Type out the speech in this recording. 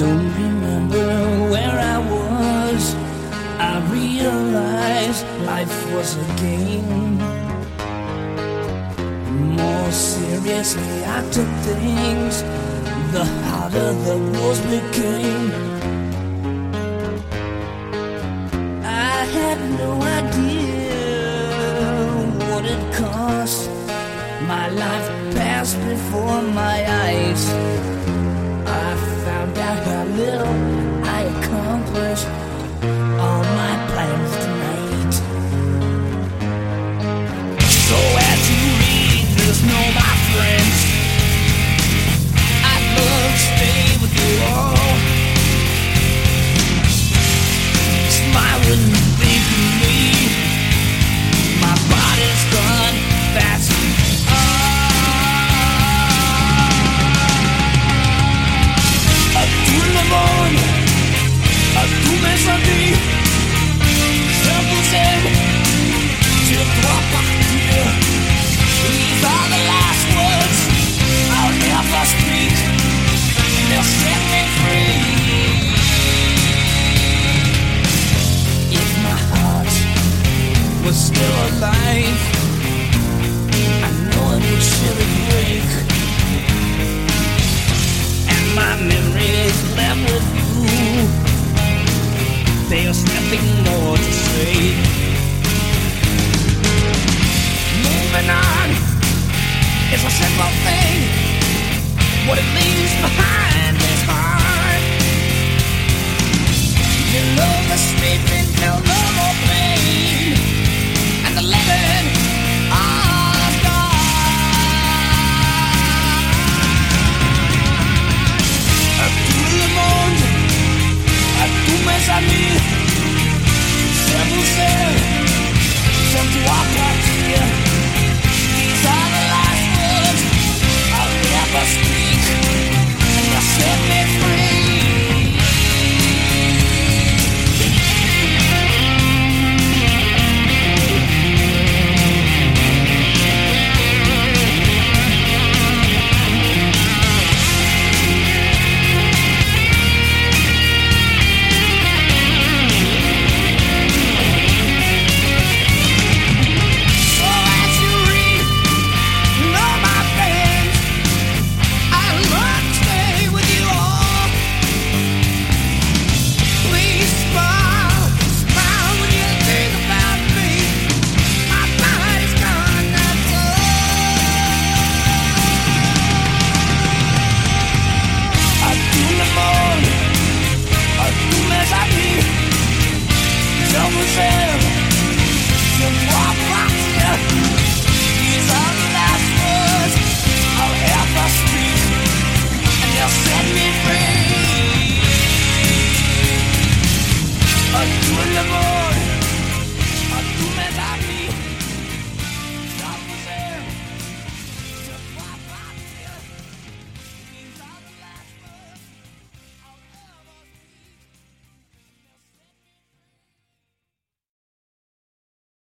don't remember where I was. I realized life was a game. More seriously I took things, the harder the rules became. I had no idea what it cost. My life passed before my eyes. I found out how little I accomplished all my plans tonight. So as you read this, know my friends, I'd love to stay with you all. Smile when you think of me. My body's gone fast. Tout le monde, à tous mes amis, je vous aime, tu dois partir. These are the last words I'll never speak. They'll set me free. If my heart was still alive, I know it would surely break. My memories left with you, there's nothing more to say. Moving on is a simple thing. What it leaves behind